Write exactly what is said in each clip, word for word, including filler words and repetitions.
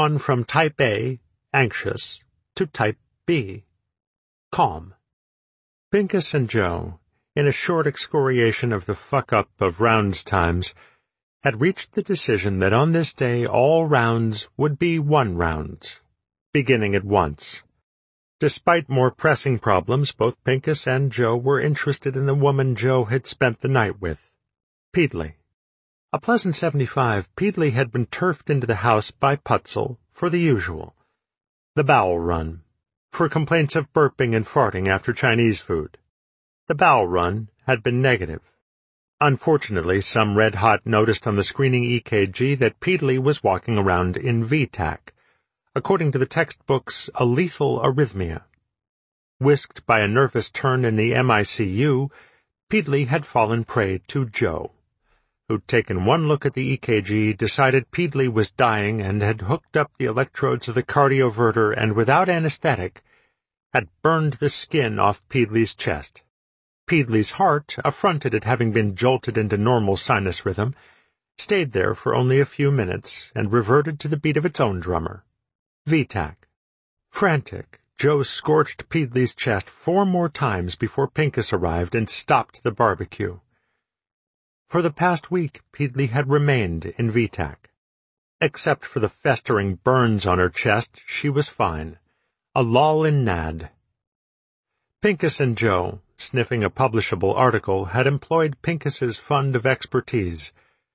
gone from type A, anxious, to type B, calm. Pincus and Joe, in a short excoriation of the fuck-up of rounds times, had reached the decision that on this day all rounds would be one rounds, beginning at once. Despite more pressing problems, both Pincus and Joe were interested in the woman Joe had spent the night with, Peedley. A pleasant seventy-five, Peedley had been turfed into the house by Putzel for the usual, the bowel run, for complaints of burping and farting after Chinese food. The bowel run had been negative. Unfortunately, some red-hot noticed on the screening E K G that Peedley was walking around in V TAC, according to the textbooks, a lethal arrhythmia. Whisked by a nervous turn in the M I C U, Peedley had fallen prey to Joe, who'd taken one look at the E K G, decided Peedley was dying, and had hooked up the electrodes of the cardioverter and, without anesthetic, had burned the skin off Peedley's chest. Peedley's heart, affronted at having been jolted into normal sinus rhythm, stayed there for only a few minutes and reverted to the beat of its own drummer, V TAC. Frantic, Joe scorched Peedley's chest four more times before Pincus arrived and stopped the barbecue. For the past week, Peedley had remained in V TAC. Except for the festering burns on her chest, she was fine. A lull in N A D. Pincus and Joe, sniffing a publishable article, had employed Pincus's fund of expertise,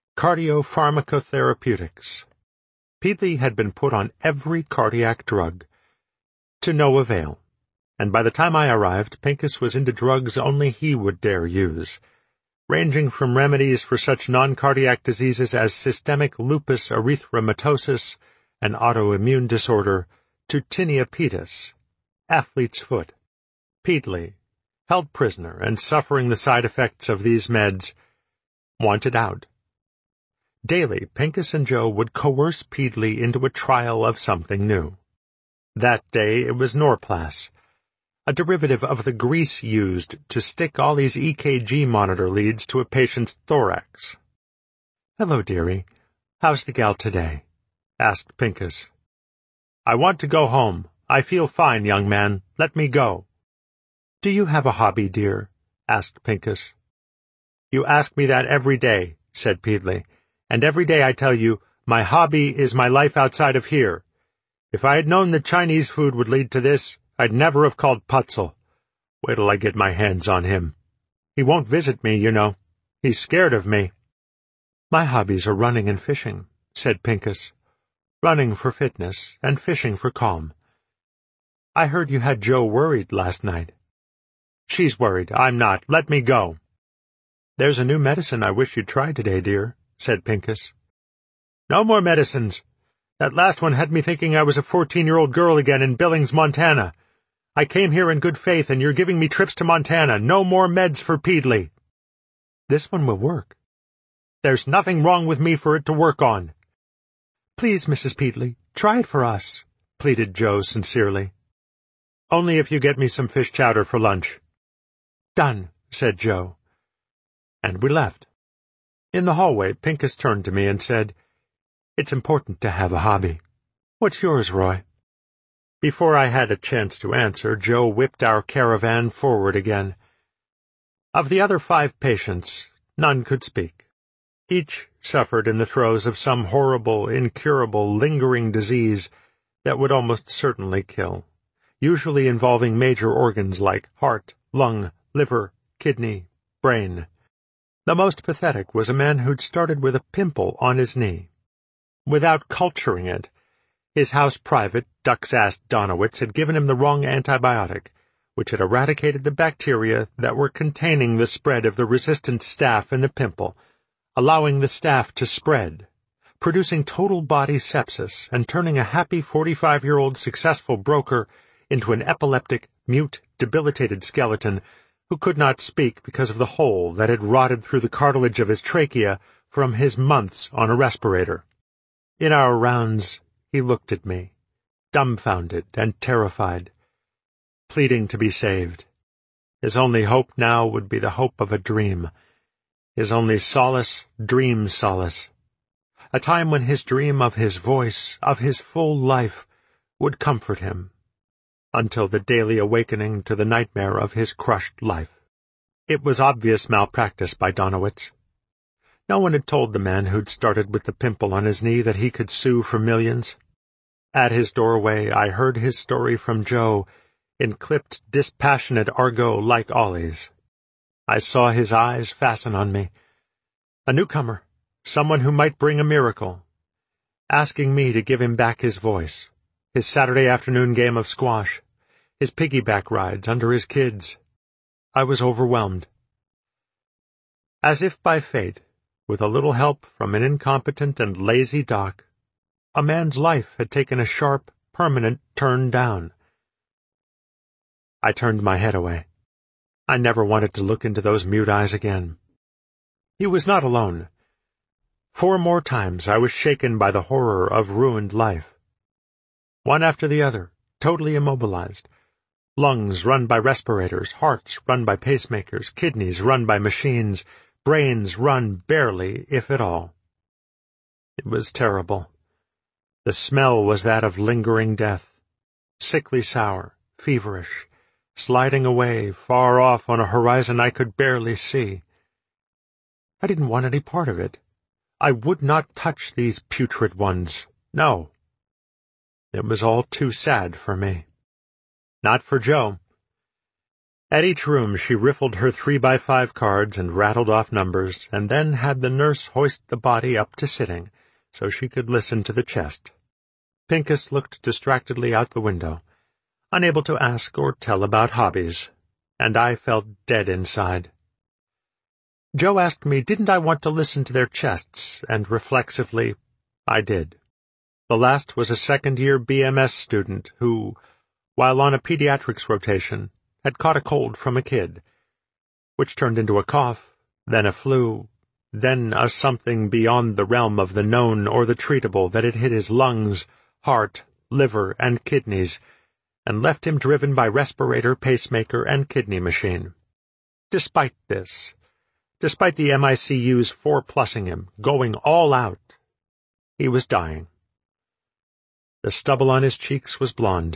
cardiopharmacotherapeutics. Peedley had been put on every cardiac drug, to no avail, and by the time I arrived, Pincus was into drugs only he would dare use, ranging from remedies for such non-cardiac diseases as systemic lupus erythematosus, an autoimmune disorder, to tinea pedis, athlete's foot. Peedley, held prisoner and suffering the side effects of these meds, wanted out. Daily, Pincus and Joe would coerce Peedley into a trial of something new. That day it was Norplas, a derivative of the grease used to stick all these E K G monitor leads to a patient's thorax. "Hello, dearie. How's the gal today?" asked Pincus. "I want to go home. I feel fine, young man. Let me go." "Do you have a hobby, dear?" asked Pincus. "You ask me that every day," said Peedley, "and every day I tell you, my hobby is my life outside of here. If I had known that Chinese food would lead to this, I'd never have called Putzel. Wait till I get my hands on him. He won't visit me, you know. He's scared of me." "My hobbies are running and fishing," said Pincus. "Running for fitness and fishing for calm. I heard you had Joe worried last night." "She's worried. I'm not. Let me go." "There's a new medicine I wish you'd try today, dear," said Pincus. "No more medicines. That last one had me thinking I was a fourteen-year-old girl again in Billings, Montana. I came here in good faith, and you're giving me trips to Montana. No more meds for Peedley." "This one will work." "There's nothing wrong with me for it to work on." "Please, Missus Peedley, try it for us," pleaded Joe sincerely. "Only if you get me some fish chowder for lunch." "Done," said Joe. And we left. In the hallway, Pincus turned to me and said, "It's important to have a hobby. What's yours, Roy?" Before I had a chance to answer, Joe whipped our caravan forward again. Of the other five patients, none could speak. Each suffered in the throes of some horrible, incurable, lingering disease that would almost certainly kill, usually involving major organs like heart, lung, liver, kidney, brain. The most pathetic was a man who'd started with a pimple on his knee. Without culturing it, his house private, duck's-ass Donowitz, had given him the wrong antibiotic, which had eradicated the bacteria that were containing the spread of the resistant staph in the pimple, allowing the staph to spread, producing total body sepsis and turning a happy forty-five-year-old successful broker into an epileptic, mute, debilitated skeleton who could not speak because of the hole that had rotted through the cartilage of his trachea from his months on a respirator. In our rounds, he looked at me, dumbfounded and terrified, pleading to be saved. His only hope now would be the hope of a dream. His only solace, dream solace. a time when his dream of his voice, of his full life, would comfort him, until the daily awakening to the nightmare of his crushed life. It was obvious malpractice by Donowitz. No one had told the man who'd started with the pimple on his knee that he could sue for millions. At his doorway I heard his story from Joe, in clipped, dispassionate argot like Ollie's. I saw his eyes fasten on me. A newcomer, someone who might bring a miracle, asking me to give him back his voice, his Saturday afternoon game of squash, his piggyback rides under his kids. I was overwhelmed. As if by fate, with a little help from an incompetent and lazy doc, a man's life had taken a sharp, permanent turn down. I turned my head away. I never wanted to look into those mute eyes again. He was not alone. Four more times I was shaken by the horror of ruined life. One after the other, totally immobilized. Lungs run by respirators, hearts run by pacemakers, kidneys run by machines, brains run barely, if at all. It was terrible. The smell was that of lingering death, sickly sour, feverish, sliding away far off on a horizon I could barely see. I didn't want any part of it. I would not touch these putrid ones. No. It was all too sad for me. Not for Jo. At each room she riffled her three-by-five cards and rattled off numbers, and then had the nurse hoist the body up to sitting, so she could listen to the chest. Pincus looked distractedly out the window, unable to ask or tell about hobbies, and I felt dead inside. Jo asked me didn't I want to listen to their chests, and reflexively, I did. The last was a second-year B M S student who, while on a pediatrics rotation, had caught a cold from a kid, which turned into a cough, then a flu, then a something beyond the realm of the known or the treatable that had hit his lungs, heart, liver, and kidneys, and left him driven by respirator, pacemaker, and kidney machine. Despite this, despite the M I C U's four-plussing him, going all out, he was dying. The stubble on his cheeks was blonde.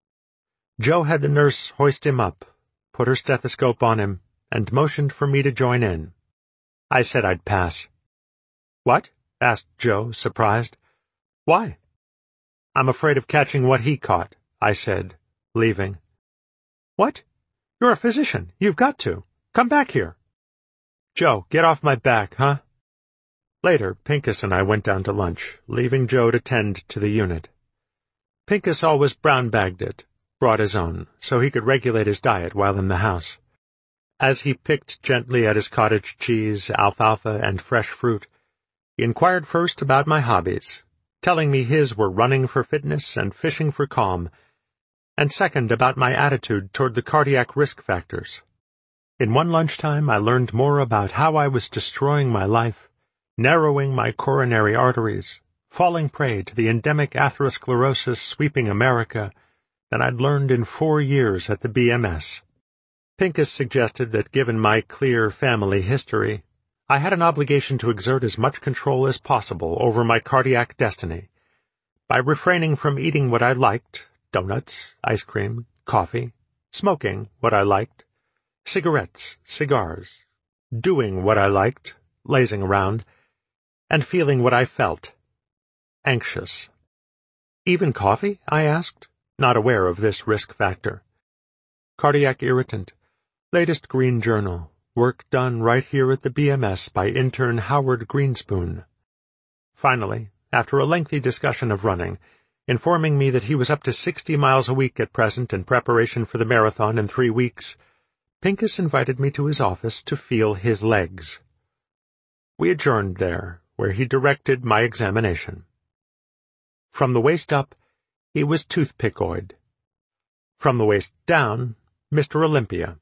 Jo had the nurse hoist him up, put her stethoscope on him, and motioned for me to join in. I said I'd pass. "What?" asked Jo, surprised. "Why?" "I'm afraid of catching what he caught," I said, leaving. "What? You're a physician. You've got to. Come back here." "Jo, get off my back, huh?" Later, Pincus and I went down to lunch, leaving Jo to tend to the unit. Pincus always brown-bagged it, brought his own, so he could regulate his diet while in the house. As he picked gently at his cottage cheese, alfalfa, and fresh fruit, he inquired first about my hobbies, telling me his were running for fitness and fishing for calm, and second about my attitude toward the cardiac risk factors. In one lunchtime I learned more about how I was destroying my life, narrowing my coronary arteries, falling prey to the endemic atherosclerosis sweeping America, than I'd learned in four years at the B M S. Pincus suggested that given my clear family history, I had an obligation to exert as much control as possible over my cardiac destiny, by refraining from eating what I liked, donuts, ice cream, coffee, smoking what I liked, cigarettes, cigars, doing what I liked, lazing around, and feeling what I felt, anxious. "Even coffee?" I asked, not aware of this risk factor. "Cardiac irritant. Latest Green Journal. Work done right here at the B M S by intern Howard Greenspoon." Finally, after a lengthy discussion of running, informing me that he was up to sixty miles a week at present in preparation for the marathon in three weeks, Pincus invited me to his office to feel his legs. We adjourned there, where he directed my examination. From the waist up, he was toothpickoid. From the waist down, Mister Olympia.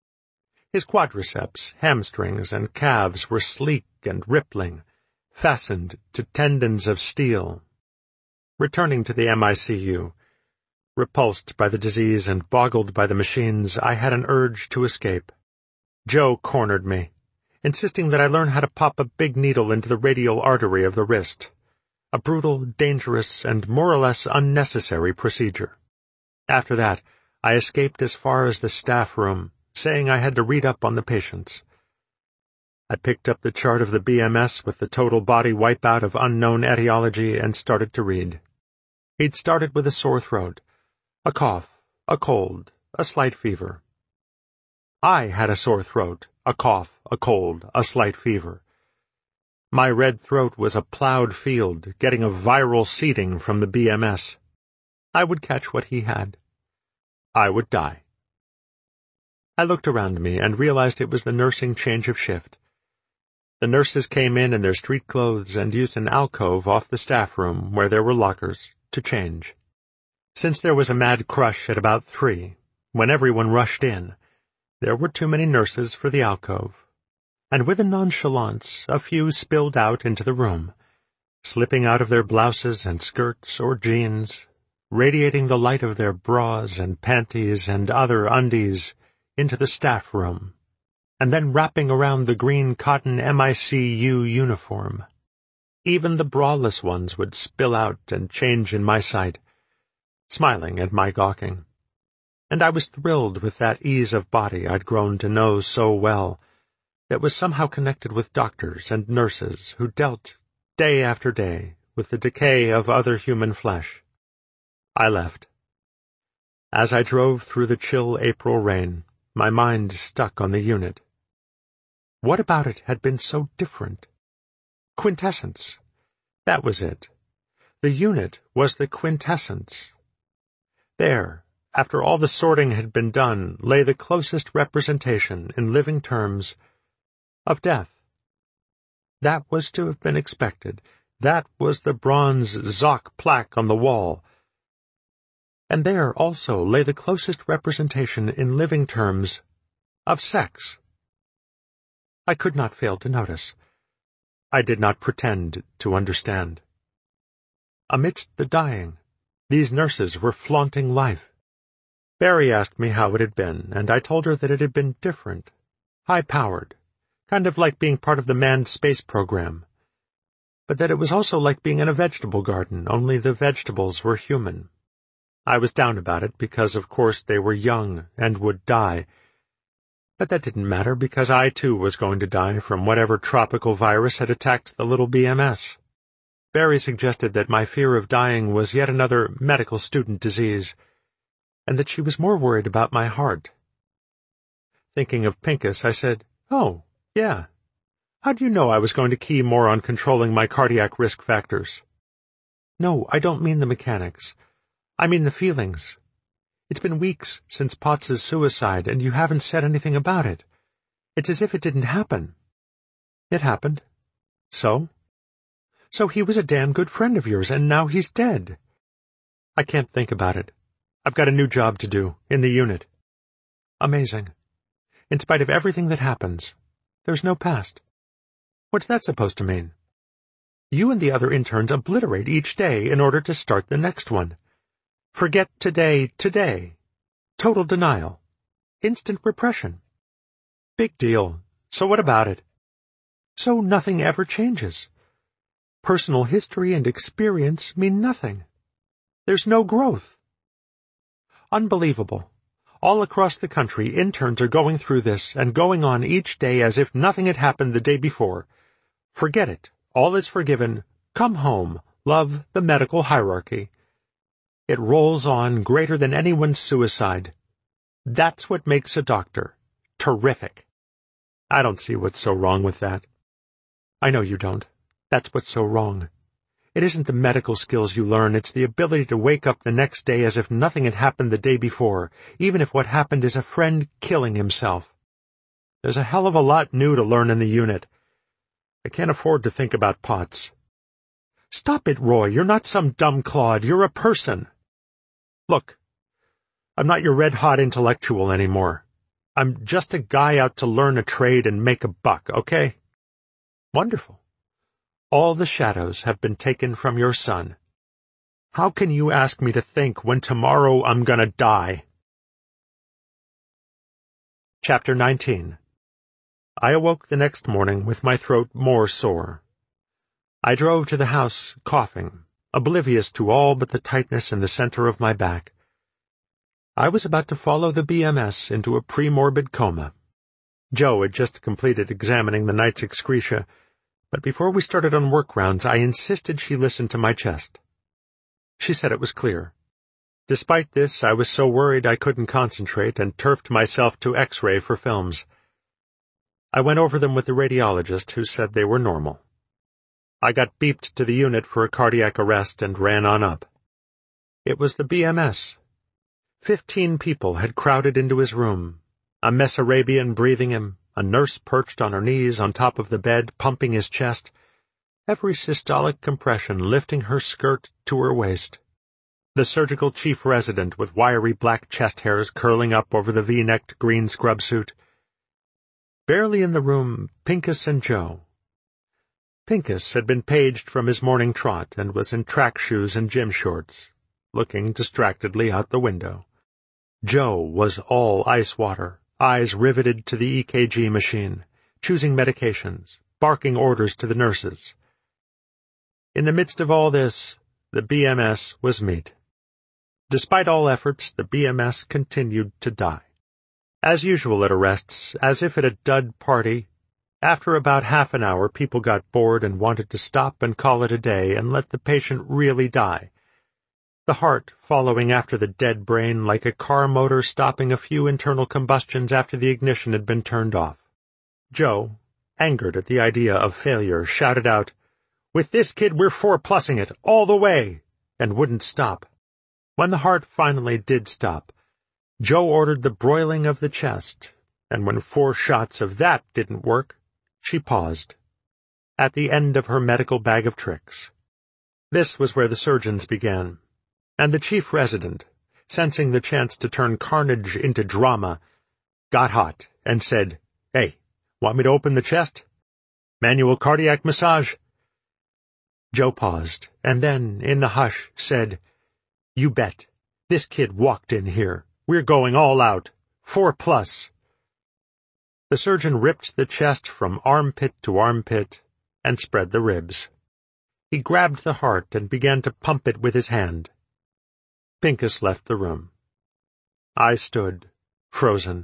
His quadriceps, hamstrings, and calves were sleek and rippling, fastened to tendons of steel. Returning to the M I C U, repulsed by the disease and boggled by the machines, I had an urge to escape. Jo cornered me, insisting that I learn how to pop a big needle into the radial artery of the wrist, A brutal, dangerous, and more or less unnecessary procedure. After that, I escaped as far as the staff room, saying I had to read up on the patients. I picked up the chart of the B M S with the total body wipeout of unknown etiology and started to read. He'd started with a sore throat, a cough, a cold, a slight fever. I had a sore throat, a cough, a cold, a slight fever. My red throat was a plowed field, getting a viral seeding from the B M S. I would catch what he had. I would die. I looked around me and realized it was the nursing change of shift. The nurses came in in their street clothes and used an alcove off the staff room, where there were lockers, to change. Since there was a mad crush at about three, when everyone rushed in, there were too many nurses for the alcove. And with a nonchalance, a few spilled out into the room, slipping out of their blouses and skirts or jeans, radiating the light of their bras and panties and other undies into the staff room, and then wrapping around the green cotton M I C U uniform. Even the braless ones would spill out and change in my sight, smiling at my gawking. And I was thrilled with that ease of body I'd grown to know so well, that was somehow connected with doctors and nurses who dealt, day after day, with the decay of other human flesh. I left. As I drove through the chill April rain, my mind stuck on the unit. What about it had been so different? Quintessence. That was it. The unit was the quintessence. There, after all the sorting had been done, lay the closest representation, in living terms, of death. That was to have been expected. That was the bronze Zoc plaque on the wall. And there also lay the closest representation in living terms of sex. I could not fail to notice. I did not pretend to understand. Amidst the dying, these nurses were flaunting life. Barry asked me how it had been, and I told her that it had been different, high-powered, kind of like being part of the manned space program, but that it was also like being in a vegetable garden, only the vegetables were human. I was down about it because, of course, they were young and would die, but that didn't matter because I, too, was going to die from whatever tropical virus had attacked the little B M S. Barry suggested that my fear of dying was yet another medical student disease, and that she was more worried about my heart. Thinking of Pincus, I said, "Oh, yeah. How do you know I was going to key more on controlling my cardiac risk factors?" "No, I don't mean the mechanics. I mean the feelings. It's been weeks since Potts's suicide, and you haven't said anything about it. It's as if it didn't happen." "It happened. So?" "So he was a damn good friend of yours, and now he's dead." "I can't think about it. I've got a new job to do, in the unit." "Amazing. In spite of everything that happens, there's no past." "What's that supposed to mean?" "You and the other interns obliterate each day in order to start the next one. Forget today, today. Total denial. Instant repression." "Big deal. So what about it?" "So nothing ever changes. Personal history and experience mean nothing. There's no growth." "Unbelievable. All across the country, interns are going through this and going on each day as if nothing had happened the day before. Forget it. All is forgiven. Come home. Love the medical hierarchy. It rolls on greater than anyone's suicide. That's what makes a doctor. Terrific. I don't see what's so wrong with that." "I know you don't. That's what's so wrong. It isn't the medical skills you learn, it's the ability to wake up the next day as if nothing had happened the day before, even if what happened is a friend killing himself. There's a hell of a lot new to learn in the unit. I can't afford to think about Potts." "Stop it, Roy. You're not some dumb clod. You're a person." "Look, I'm not your red-hot intellectual anymore. I'm just a guy out to learn a trade and make a buck, okay?" "Wonderful. All the shadows have been taken from your son. How can you ask me to think when tomorrow I'm gonna die?" Chapter nineteen. I awoke the next morning with my throat more sore. I drove to the house, coughing, oblivious to all but the tightness in the center of my back. I was about to follow the B M S into a pre-morbid coma. Joe had just completed examining the night's excreta, but before we started on work rounds, I insisted she listen to my chest. She said it was clear. Despite this, I was so worried I couldn't concentrate and turfed myself to X-ray for films. I went over them with the radiologist, who said they were normal. I got beeped to the unit for a cardiac arrest and ran on up. It was the B M S. Fifteen people had crowded into his room, a Messarabian breathing him, a nurse perched on her knees on top of the bed pumping his chest, every systolic compression lifting her skirt to her waist. The surgical chief resident with wiry black chest hairs curling up over the V-necked green scrub suit. Barely in the room, Pincus and Joe. Pincus had been paged from his morning trot and was in track shoes and gym shorts, looking distractedly out the window. Joe was all ice water, eyes riveted to the E K G machine, choosing medications, barking orders to the nurses. In the midst of all this, the B M S was meat. Despite all efforts, the B M S continued to die. As usual at arrests, as if at a dud party, after about half an hour people got bored and wanted to stop and call it a day and let the patient really die, the heart following after the dead brain like a car motor stopping a few internal combustions after the ignition had been turned off. Joe, angered at the idea of failure, shouted out, "With this kid we're four-plussing it, all the way," and wouldn't stop. When the heart finally did stop, Joe ordered the broiling of the chest, and when four shots of that didn't work, she paused, at the end of her medical bag of tricks. This was where the surgeons began, and the chief resident, sensing the chance to turn carnage into drama, got hot and said, "Hey, want me to open the chest? Manual cardiac massage?" Joe paused, and then, in the hush, said, "You bet. This kid walked in here. We're going all out. Four plus." The surgeon ripped the chest from armpit to armpit and spread the ribs. He grabbed the heart and began to pump it with his hand. Pincus left the room. I stood, frozen.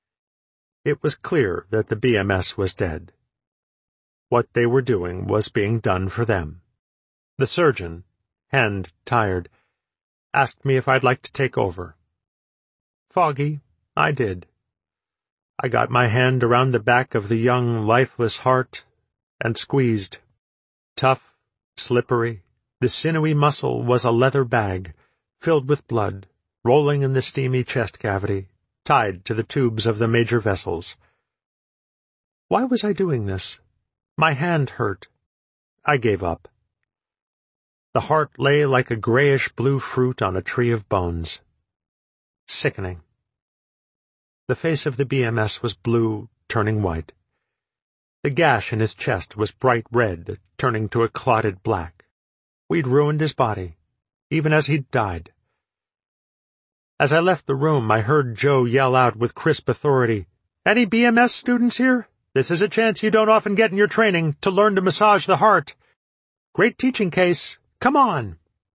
It was clear that the B M S was dead. What they were doing was being done for them. The surgeon, hand tired, asked me if I'd like to take over. Foggy, I did. I got my hand around the back of the young, lifeless heart and squeezed. Tough, slippery, the sinewy muscle was a leather bag, filled with blood, rolling in the steamy chest cavity, tied to the tubes of the major vessels. Why was I doing this? My hand hurt. I gave up. The heart lay like a grayish-blue fruit on a tree of bones. Sickening. The face of the B M S was blue, turning white. The gash in his chest was bright red, turning to a clotted black. We'd ruined his body, even as he'd died. As I left the room, I heard Joe yell out with crisp authority, "Any B M S students here? This is a chance you don't often get in your training, to learn to massage the heart. Great teaching case. Come on."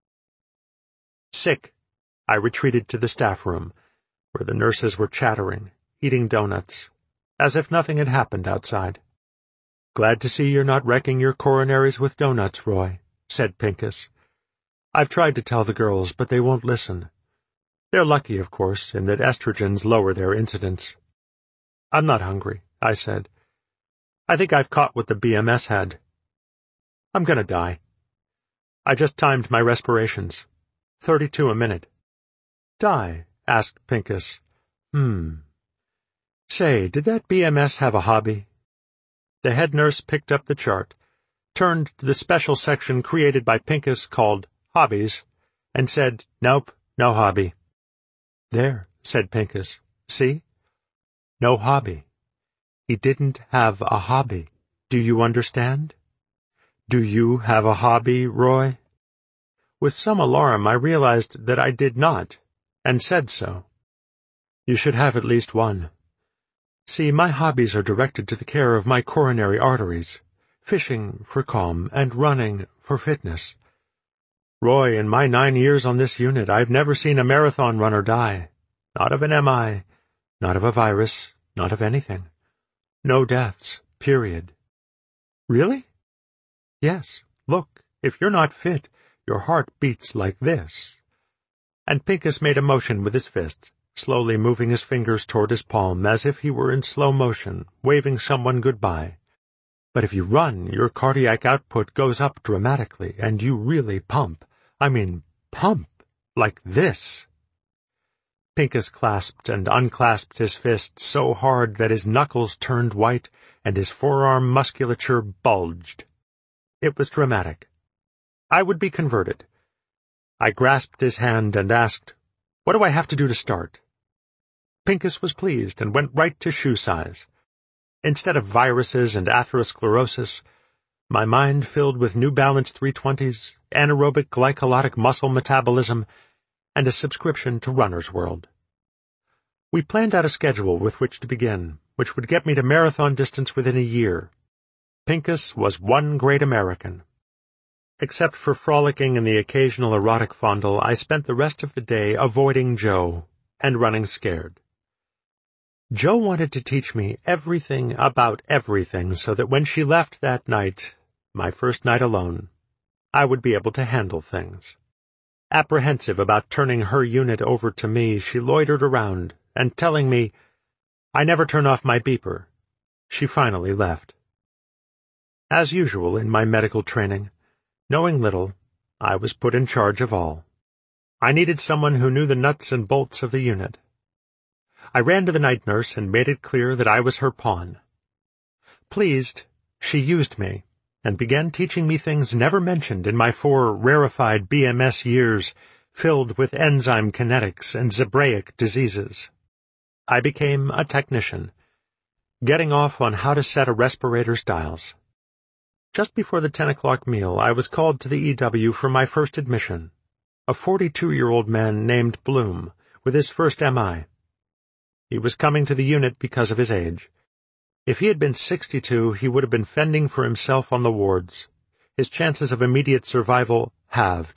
Sick, I retreated to the staff room, where the nurses were chattering, eating donuts, as if nothing had happened outside. "Glad to see you're not wrecking your coronaries with donuts, Roy," said Pincus. "I've tried to tell the girls, but they won't listen. They're lucky, of course, in that estrogens lower their incidence." "I'm not hungry," I said. "I think I've caught what the B M S had. I'm gonna die. I just timed my respirations. Thirty-two a minute." "Die?" asked Pincus. Hmm. "Say, did that B M S have a hobby?" The head nurse picked up the chart, turned to the special section created by Pincus called Hobbies, and said, "Nope, no hobby." "There," said Pincus. "See? No hobby. He didn't have a hobby. Do you understand? Do you have a hobby, Roy?" With some alarm, I realized that I did not, and said so. "You should have at least one. See, my hobbies are directed to the care of my coronary arteries. fishing for calm, and running for fitness. Roy, in my nine years on this unit, I've never seen a marathon runner die. Not of an M I, not of a virus, not of anything. No deaths, period. Really? Yes. Look, if you're not fit, your heart beats like this. And Pincus made a motion with his fist, slowly moving his fingers toward his palm as if he were in slow motion, waving someone goodbye. But if you run, your cardiac output goes up dramatically, and you really pump. I mean, pump, like this. Pincus clasped and unclasped his fist so hard that his knuckles turned white and his forearm musculature bulged. It was dramatic. I would be converted. I grasped his hand and asked, "What do I have to do to start?" Pincus was pleased and went right to shoe size. Instead of viruses and atherosclerosis, my mind filled with New Balance three twenties, anaerobic glycolytic muscle metabolism, and a subscription to Runner's World. We planned out a schedule with which to begin, which would get me to marathon distance within a year. Pincus was one great American. Except for frolicking and the occasional erotic fondle, I spent the rest of the day avoiding Joe and running scared. Joe wanted to teach me everything about everything so that when she left that night, my first night alone, I would be able to handle things. Apprehensive about turning her unit over to me, she loitered around, and telling me, "I never turn off my beeper," she finally left. As usual in my medical training, knowing little, I was put in charge of all. I needed someone who knew the nuts and bolts of the unit. I ran to the night nurse and made it clear that I was her pawn. Pleased, she used me, and began teaching me things never mentioned in my four rarefied B M S years filled with enzyme kinetics and zebraic diseases. I became a technician, getting off on how to set a respirator's dials. Just before the ten o'clock meal, I was called to the E W for my first admission, a forty-two-year-old man named Bloom, with his first M I. He was coming to the unit because of his age. If he had been sixty-two, he would have been fending for himself on the wards, his chances of immediate survival halved.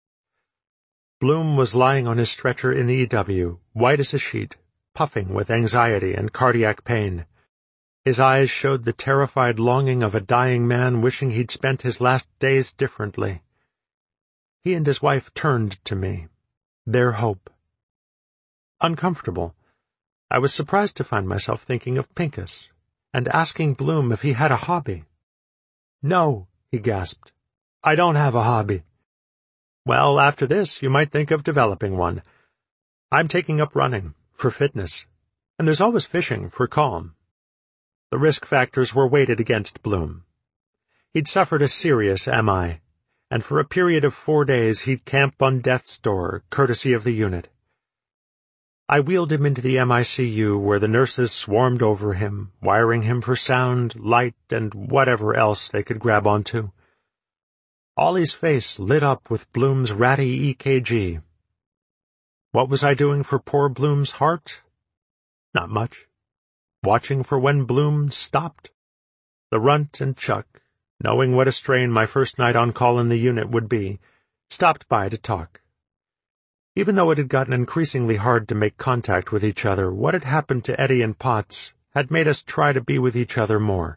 Bloom was lying on his stretcher in the E W, white as a sheet, puffing with anxiety and cardiac pain. His eyes showed the terrified longing of a dying man wishing he'd spent his last days differently. He and his wife turned to me, their hope. Uncomfortable, I was surprised to find myself thinking of Pincus, and asking Bloom if he had a hobby. "No," he gasped. "I don't have a hobby." "Well, after this, you might think of developing one. I'm taking up running, for fitness, and there's always fishing, for calm." The risk factors were weighted against Bloom. He'd suffered a serious M I, and for a period of four days he'd camp on death's door, courtesy of the unit. I wheeled him into the M I C U where the nurses swarmed over him, wiring him for sound, light, and whatever else they could grab onto. Ollie's face lit up with Bloom's ratty E K G. What was I doing for poor Bloom's heart? Not much. Watching for when Bloom stopped. The Runt and Chuck, knowing what a strain my first night on call in the unit would be, stopped by to talk. Even though it had gotten increasingly hard to make contact with each other, what had happened to Eddie and Potts had made us try to be with each other more.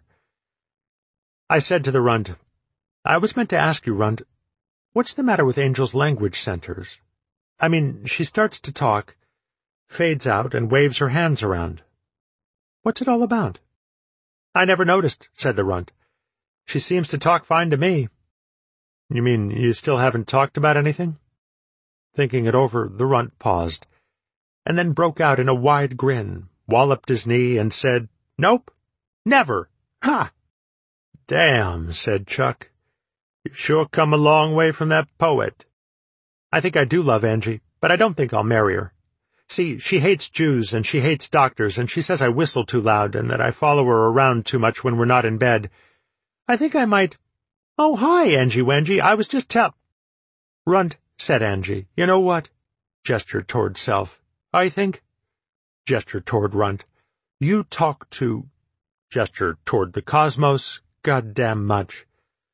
I said to the Runt, "I was meant to ask you, Runt, what's the matter with Angel's language centers? I mean, she starts to talk, fades out, and waves her hands around. What's it all about?" "I never noticed," said the Runt. "She seems to talk fine to me." "You mean you still haven't talked about anything?" Thinking it over, the Runt paused, and then broke out in a wide grin, walloped his knee, and said, "Nope, never, ha!" "Damn," said Chuck. "You've sure come a long way from that poet." "I think I do love Angie, but I don't think I'll marry her. See, she hates Jews, and she hates doctors, and she says I whistle too loud, and that I follow her around too much when we're not in bed. I think I might—" "Oh, hi, Angie Wangie, I was just tell—" "Runt," said Angie, "you know what?" Gestured toward self. "I think—" Gestured toward Runt. "You talk to—" Gestured toward the cosmos, goddamn much.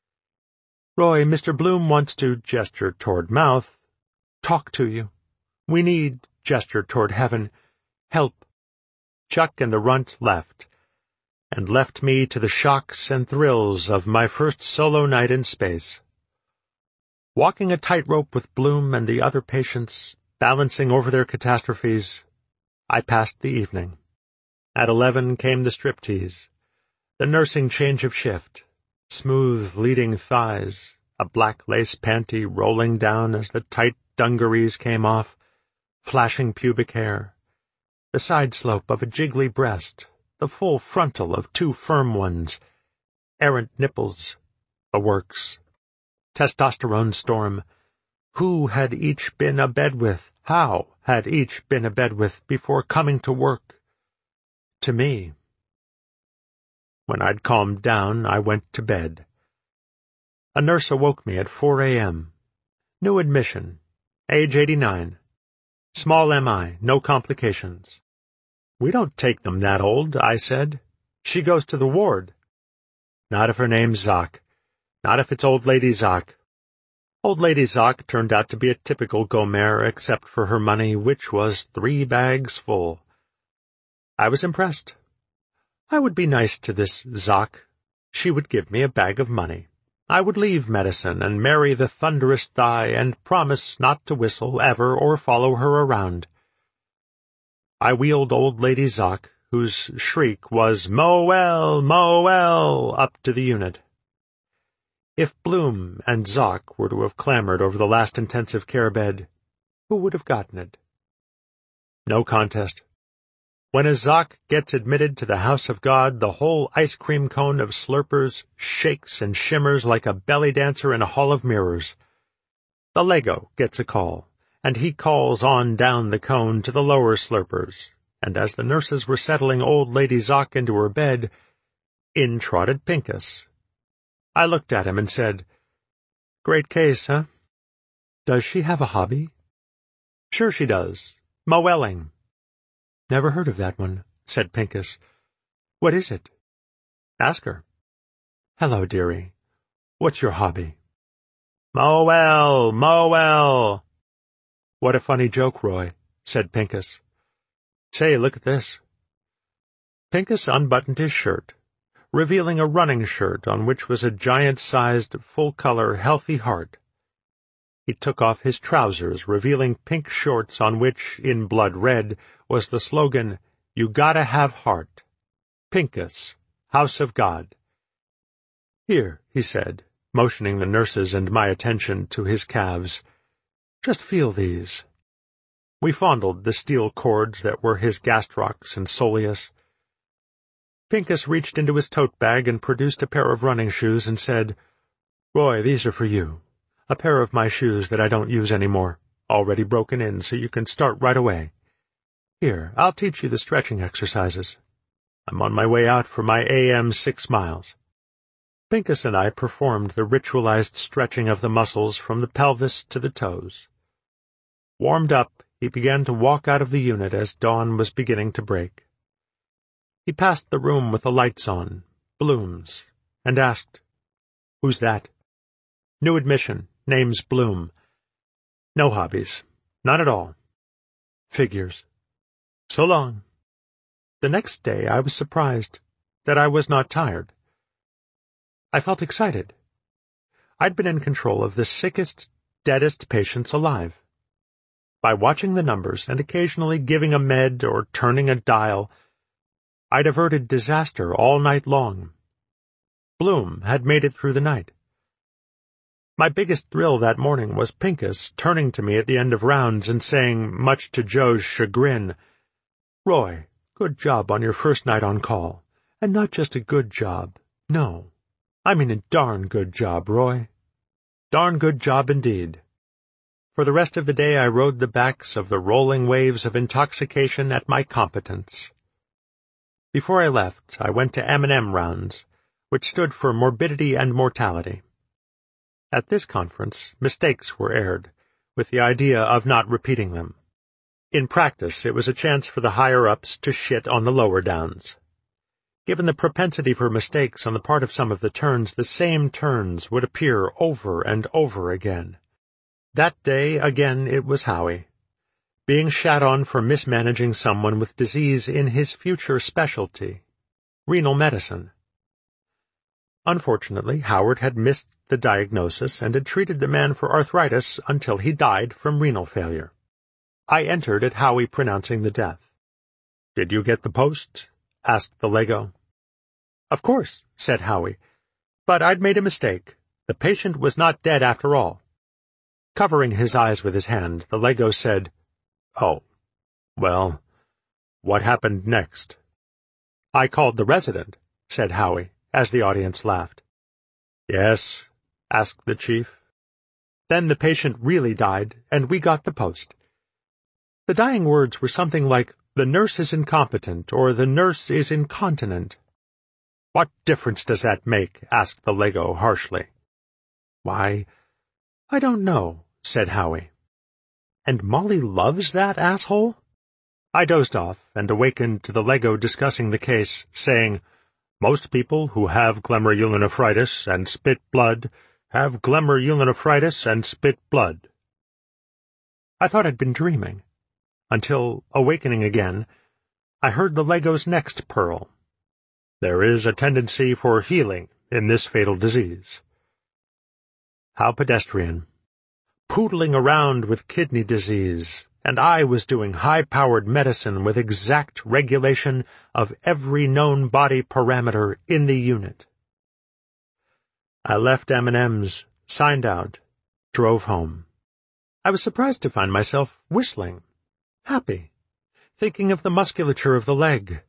Roy, Mister Bloom wants to gesture toward mouth. Talk to you. We need gesture toward heaven. Help. Chuck and the runt left, and left me to the shocks and thrills of my first solo night in space. Walking a tightrope with Bloom and the other patients, balancing over their catastrophes, I passed the evening. At eleven came the striptease, the nursing change of shift, smooth leading thighs, a black lace panty rolling down as the tight dungarees came off, flashing pubic hair, the side slope of a jiggly breast, the full frontal of two firm ones, errant nipples, the works. Testosterone storm. Who had each been abed with? How had each been abed with before coming to work? To me. When I'd calmed down, I went to bed. A nurse awoke me at four a.m. New admission. Age eighty-nine. Small M I, no complications. We don't take them that old, I said. She goes to the ward. Not if her name's Zoc. Not if it's Old Lady Zoc. Old Lady Zoc turned out to be a typical Gomer except for her money, which was three bags full. I was impressed. I would be nice to this Zoc. She would give me a bag of money. I would leave medicine and marry the thunderous thigh and promise not to whistle ever or follow her around. I wheeled Old Lady Zoc, whose shriek was "Moel, Moel," up to the unit. If Bloom and Zoc were to have clambered over the last intensive care bed, who would have gotten it? No contest. When a Zoc gets admitted to the house of God, the whole ice cream cone of slurpers shakes and shimmers like a belly dancer in a hall of mirrors. The Lego gets a call, and he calls on down the cone to the lower slurpers, and as the nurses were settling Old Lady Zoc into her bed, in trotted Pincus. I looked at him and said, "Great case, huh? Does she have a hobby?" "Sure she does. Moelling." "Never heard of that one," said Pincus. "What is it?" "Ask her." "Hello, dearie. What's your hobby?" "Moel, Moel." "What a funny joke, Roy," said Pincus. "Say, look at this." Pincus unbuttoned his shirt, revealing a running shirt on which was a giant-sized, full-color, healthy heart. He took off his trousers, revealing pink shorts on which, in blood red, was the slogan, "You gotta have heart. Pincus, House of God." "Here," he said, motioning the nurses and my attention to his calves. "Just feel these." We fondled the steel cords that were his gastrocs and soleus. Pincus reached into his tote bag and produced a pair of running shoes and said, "Roy, these are for you. A pair of my shoes that I don't use anymore, already broken in, so you can start right away. Here, I'll teach you the stretching exercises. I'm on my way out for my A M six miles." Pincus and I performed the ritualized stretching of the muscles from the pelvis to the toes. Warmed up, he began to walk out of the unit as dawn was beginning to break. He passed the room with the lights on, Bloom's, and asked, "Who's that?" "New admission. Name's Bloom." "No hobbies. None at all." "Figures. So long." The next day I was surprised that I was not tired. I felt excited. I'd been in control of the sickest, deadest patients alive. By watching the numbers and occasionally giving a med or turning a dial, I'd averted disaster all night long. Bloom had made it through the night. My biggest thrill that morning was Pincus turning to me at the end of rounds and saying, much to Joe's chagrin, "Roy, good job on your first night on call. And not just a good job. No, I mean a darn good job, Roy. Darn good job indeed." For the rest of the day I rode the backs of the rolling waves of intoxication at my competence. Before I left, I went to M and M rounds, which stood for Morbidity and Mortality. At this conference, mistakes were aired, with the idea of not repeating them. In practice, it was a chance for the higher-ups to shit on the lower downs. Given the propensity for mistakes on the part of some of the turns, the same turns would appear over and over again. That day, again, it was Howie, being shat on for mismanaging someone with disease in his future specialty, renal medicine. Unfortunately, Howard had missed the diagnosis and had treated the man for arthritis until he died from renal failure. I entered at Howie pronouncing the death. "Did you get the post?" asked the Lego. "Of course," said Howie, "but I'd made a mistake. The patient was not dead after all." Covering his eyes with his hand, the Lego said, "Oh, well, what happened next?" "I called the resident," said Howie, as the audience laughed. "Yes?" asked the chief. "Then the patient really died, and we got the post." The dying words were something like, "The nurse is incompetent," or "The nurse is incontinent." "What difference does that make?" asked the Lego harshly. "Why, I don't know," said Howie. "And Molly loves that asshole?" I dozed off and awakened to the Lego discussing the case, saying, "Most people who have glomerulonephritis and spit blood have glomerulonephritis and spit blood." I thought I'd been dreaming, until, awakening again, I heard the Lego's next pearl. "There is a tendency for healing in this fatal disease." How pedestrian. Poodling around with kidney disease, and I was doing high-powered medicine with exact regulation of every known body parameter in the unit. I left M and M's, signed out, drove home. I was surprised to find myself whistling, happy, thinking of the musculature of the leg.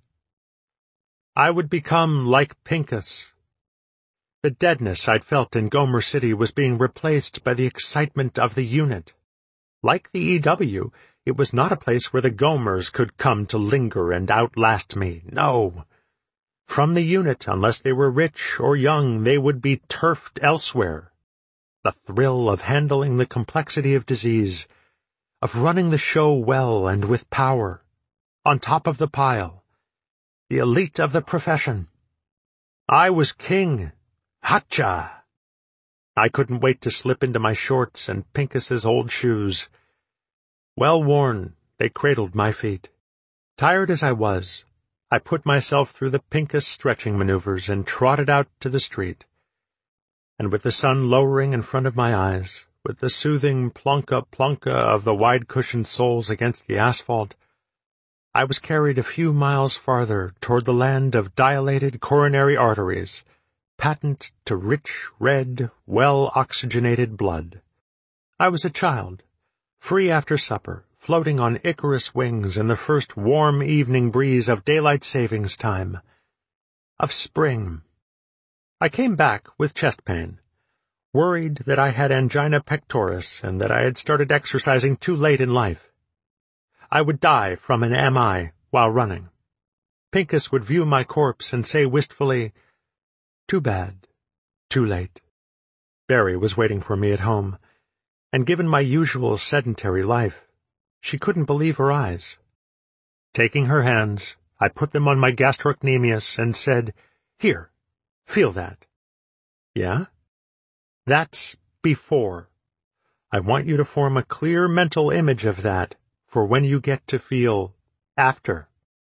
I would become like Pincus. The deadness I'd felt in Gomer City was being replaced by the excitement of the unit. Like the E W, it was not a place where the Gomers could come to linger and outlast me. No. From the unit, unless they were rich or young, they would be turfed elsewhere. The thrill of handling the complexity of disease, of running the show well and with power, on top of the pile, the elite of the profession. I was king. Hatcha! I couldn't wait to slip into my shorts and Pincus's old shoes. Well worn, they cradled my feet. Tired as I was, I put myself through the Pincus stretching maneuvers and trotted out to the street. And with the sun lowering in front of my eyes, with the soothing plonka-plonka of the wide-cushioned soles against the asphalt, I was carried a few miles farther toward the land of dilated coronary arteries, patent to rich, red, well-oxygenated blood. I was a child, free after supper, floating on Icarus wings in the first warm evening breeze of daylight savings time, of spring. I came back with chest pain, worried that I had angina pectoris and that I had started exercising too late in life. I would die from an M I while running. Pincus would view my corpse and say wistfully, "Too bad, too late." Barry was waiting for me at home, and given my usual sedentary life, she couldn't believe her eyes. Taking her hands, I put them on my gastrocnemius and said, "Here, feel that." "Yeah?" "That's before. I want you to form a clear mental image of that for when you get to feel after."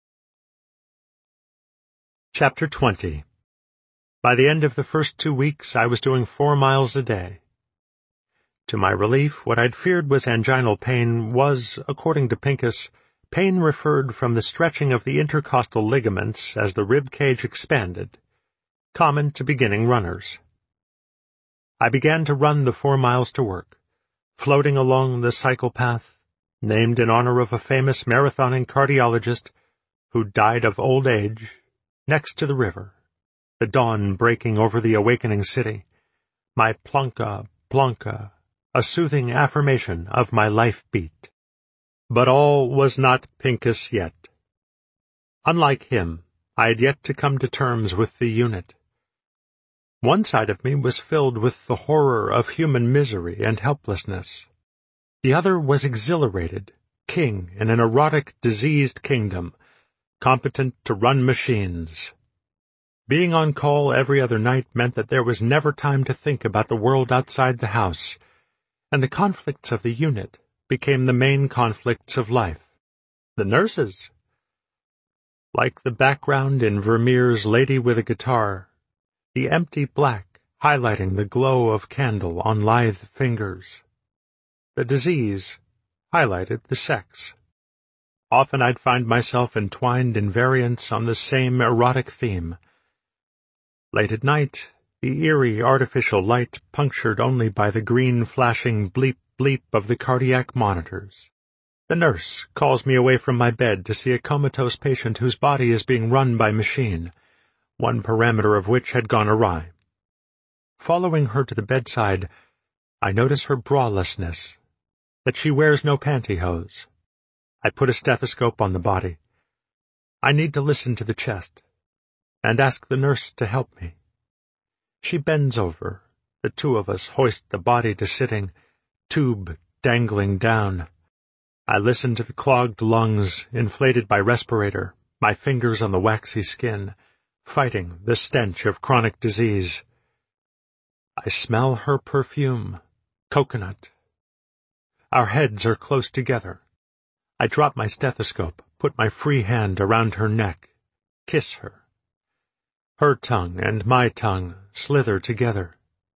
Chapter twenty. By the end of the first two weeks, I was doing four miles a day. To my relief, what I'd feared was anginal pain was, according to Pincus, pain referred from the stretching of the intercostal ligaments as the rib cage expanded, common to beginning runners. I began to run the four miles to work, floating along the cycle path, named in honor of a famous marathoning cardiologist who died of old age, next to the river, the dawn breaking over the awakening city, my plonka, plonka, a soothing affirmation of my life beat. But all was not Pincus yet. Unlike him, I had yet to come to terms with the unit. One side of me was filled with the horror of human misery and helplessness. The other was exhilarated, king in an erotic, diseased kingdom, competent to run machines. Being on call every other night meant that there was never time to think about the world outside the house, and the conflicts of the unit became the main conflicts of life. The nurses. Like the background in Vermeer's Lady with a Guitar, the empty black highlighting the glow of candle on lithe fingers. The disease highlighted the sex. Often I'd find myself entwined in variants on the same erotic theme. Late at night, the eerie artificial light punctured only by the green flashing bleep-bleep of the cardiac monitors. The nurse calls me away from my bed to see a comatose patient whose body is being run by machine, one parameter of which had gone awry. Following her to the bedside, I notice her bralessness, that she wears no pantyhose. I put a stethoscope on the body. I need to listen to the chest, and ask the nurse to help me. She bends over. The two of us hoist the body to sitting, tube dangling down. I listen to the clogged lungs, inflated by respirator, my fingers on the waxy skin, fighting the stench of chronic disease. I smell her perfume, coconut. Our heads are close together. I drop my stethoscope, put my free hand around her neck, kiss her. Her tongue and my tongue slither together.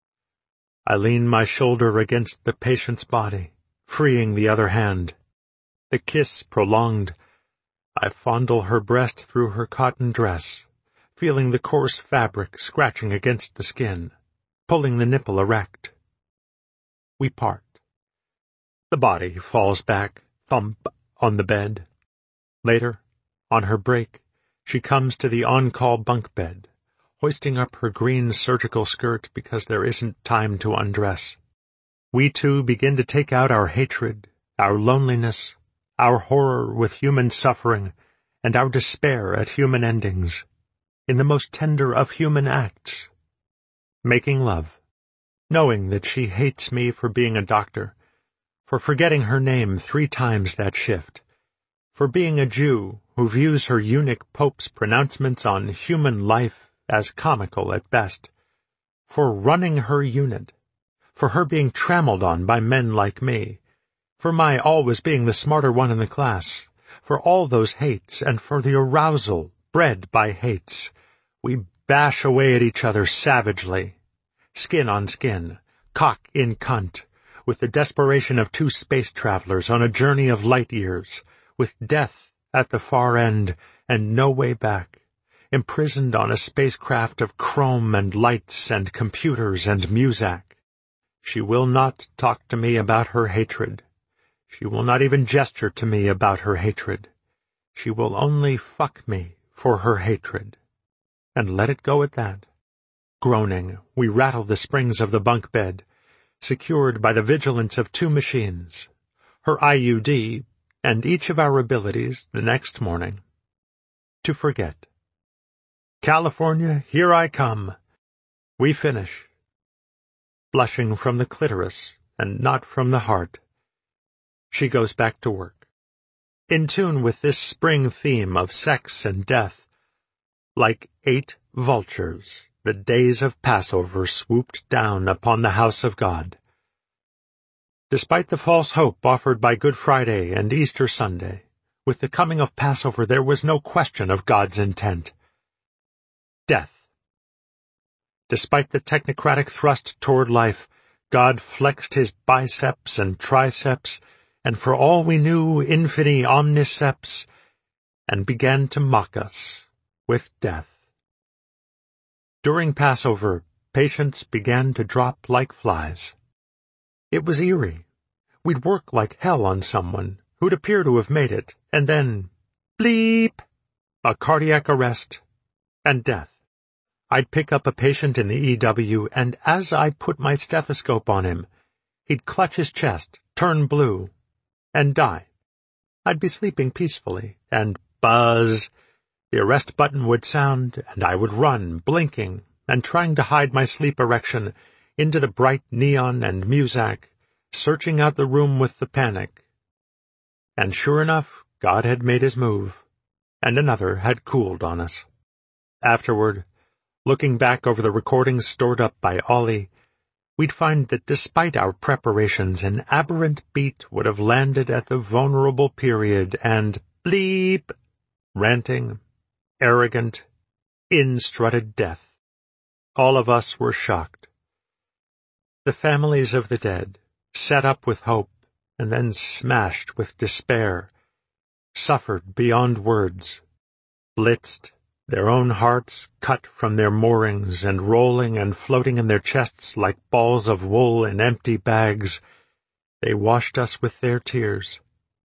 I lean my shoulder against the patient's body, freeing the other hand. The kiss prolonged. I fondle her breast through her cotton dress, feeling the coarse fabric scratching against the skin, pulling the nipple erect. We part. The body falls back, thump, on the bed. Later, on her break, she comes to the on-call bunk bed, hoisting up her green surgical skirt because there isn't time to undress. We two begin to take out our hatred, our loneliness, our horror with human suffering, and our despair at human endings, in the most tender of human acts. Making love, knowing that she hates me for being a doctor, for forgetting her name three times that shift, for being a Jew who views her eunuch pope's pronouncements on human life as comical at best, for running her unit, for her being trammeled on by men like me, for my always being the smarter one in the class, for all those hates, and for the arousal bred by hates. We bash away at each other savagely, skin on skin, cock in cunt, with the desperation of two space travelers on a journey of light years, with death at the far end and no way back, imprisoned on a spacecraft of chrome and lights and computers and muzak. She will not talk to me about her hatred. She will not even gesture to me about her hatred. She will only fuck me for her hatred. And let it go at that. Groaning, we rattle the springs of the bunk bed, secured by the vigilance of two machines, her I U D, and each of our abilities the next morning. To forget. California, here I come. We finish. Blushing from the clitoris, and not from the heart. She goes back to work. In tune with this spring theme of sex and death, like eight vultures, the days of Passover swooped down upon the house of God. Despite the false hope offered by Good Friday and Easter Sunday, with the coming of Passover there was no question of God's intent. Death. Despite the technocratic thrust toward life, God flexed his biceps and triceps, and for all we knew infini omniceps, and began to mock us with death. During Passover, patients began to drop like flies. It was eerie. We'd work like hell on someone who'd appear to have made it, and then, bleep, a cardiac arrest, and death. I'd pick up a patient in the E W, and as I put my stethoscope on him, he'd clutch his chest, turn blue, and die. I'd be sleeping peacefully, and buzz, the arrest button would sound, and I would run, blinking, and trying to hide my sleep erection, into the bright neon and muzak, searching out the room with the panic. And sure enough, God had made his move, and another had cooled on us. Afterward, Looking back over the recordings stored up by Ollie, we'd find that despite our preparations, an aberrant beat would have landed at the vulnerable period and bleep, ranting, arrogant, in-strutted death. All of us were shocked. The families of the dead, set up with hope and then smashed with despair, suffered beyond words, blitzed, their own hearts cut from their moorings and rolling and floating in their chests like balls of wool in empty bags. They washed us with their tears.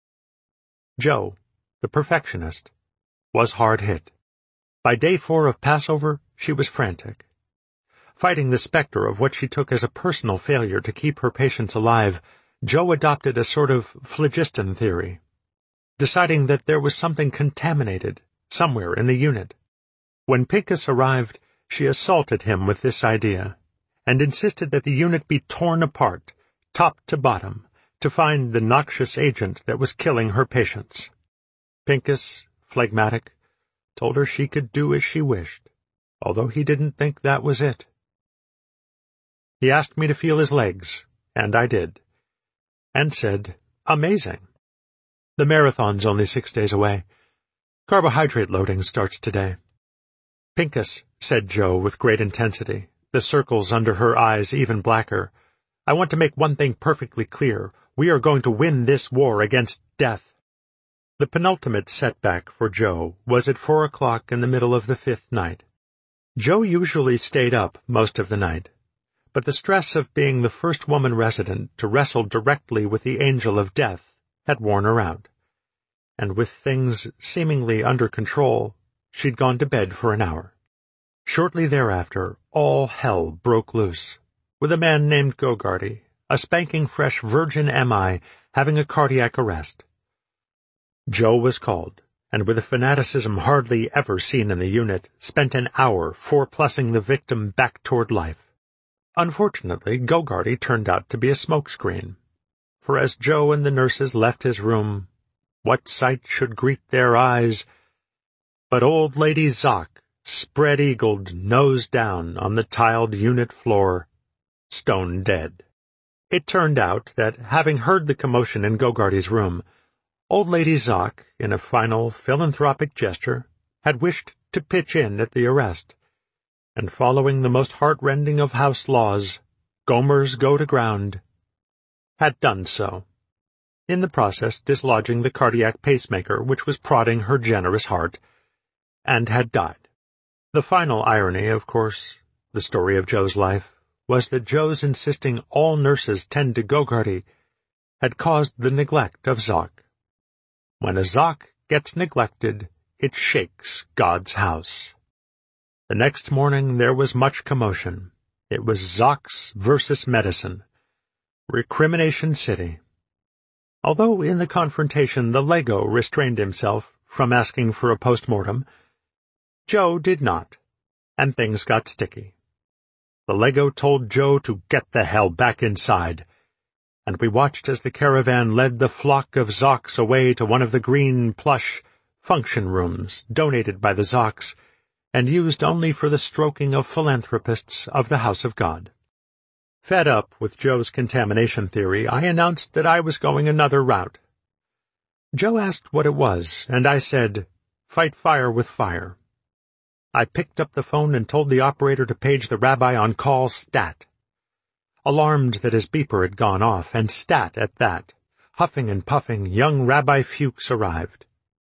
Jo, the perfectionist, was hard hit. By day four of Passover, she was frantic. Fighting the specter of what she took as a personal failure to keep her patients alive, Jo adopted a sort of phlogiston theory, deciding that there was something contaminated somewhere in the unit. When Pincus arrived, she assaulted him with this idea, and insisted that the unit be torn apart, top to bottom, to find the noxious agent that was killing her patients. Pincus, phlegmatic, told her she could do as she wished, although he didn't think that was it. He asked me to feel his legs, and I did, and said, "Amazing. The marathon's only six days away. Carbohydrate loading starts today." "Pincus," said Jo with great intensity, the circles under her eyes even blacker, "I want to make one thing perfectly clear. We are going to win this war against death." The penultimate setback for Jo was at four o'clock in the middle of the fifth night. Jo usually stayed up most of the night, but the stress of being the first woman resident to wrestle directly with the angel of death had worn her out, and with things seemingly under control, she'd gone to bed for an hour. Shortly thereafter, all hell broke loose, with a man named Gogarty, a spanking fresh virgin M I, having a cardiac arrest. Jo was called, and with a fanaticism hardly ever seen in the unit, spent an hour four-plussing the victim back toward life. Unfortunately, Gogarty turned out to be a smokescreen, for as Jo and the nurses left his room, what sight should greet their eyes but old Lady Zoc, spread-eagled, nose down, on the tiled unit floor, stone dead. It turned out that, having heard the commotion in Gogarty's room, old Lady Zoc, in a final philanthropic gesture, had wished to pitch in at the arrest, and following the most heart-rending of house laws, Gomer's go to ground, had done so, in the process dislodging the cardiac pacemaker which was prodding her generous heart, and had died. The final irony, of course, the story of Jo's life, was that Jo's insisting all nurses tend to Gogarty had caused the neglect of Zoc. When a Zoc gets neglected, it shakes God's house. The next morning there was much commotion. It was Zocs versus medicine. Recrimination City. Although in the confrontation the Lego restrained himself from asking for a post-mortem, Jo did not, and things got sticky. The Lego told Jo to get the hell back inside, and we watched as the caravan led the flock of Zocs away to one of the green plush function rooms donated by the Zocs and used only for the stroking of philanthropists of the House of God. Fed up with Jo's contamination theory, I announced that I was going another route. Jo asked what it was, and I said, "Fight fire with fire." I picked up the phone and told the operator to page the rabbi on call stat. Alarmed that his beeper had gone off, and stat at that, huffing and puffing, young Rabbi Fuchs arrived.